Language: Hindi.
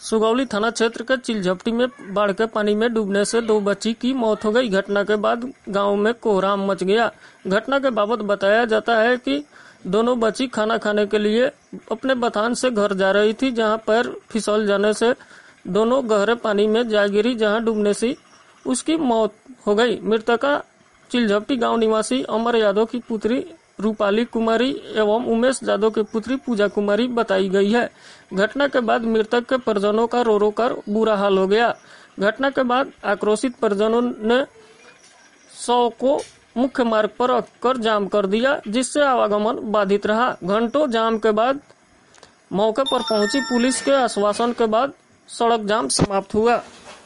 सुगौली थाना क्षेत्र के चिलझपटी में बाढ़ के पानी में डूबने से 2 बच्ची की मौत हो गई। घटना के बाद गांव में कोहराम मच गया। घटना के बाबत बताया जाता है कि दोनों बच्ची खाना खाने के लिए अपने बथान से घर जा रही थी, जहां पैर फिसल जाने से दोनों गहरे पानी में जा गिरी, जहां डूबने से उसकी मौत हो गई। मृतका चिलझपटी गांव निवासी अमर यादव की पुत्री रूपाली कुमारी एवं उमेश यादव की पुत्री पूजा कुमारी बताई गई है। घटना के बाद मृतक के परिजनों का रो रो कर बुरा हाल हो गया। घटना के बाद आक्रोशित परिजनों ने शव को मुख्य मार्ग पर रखकर जाम कर दिया, जिससे आवागमन बाधित रहा। घंटों जाम के बाद मौके पर पहुंची पुलिस के आश्वासन के बाद सड़क जाम समाप्त हुआ।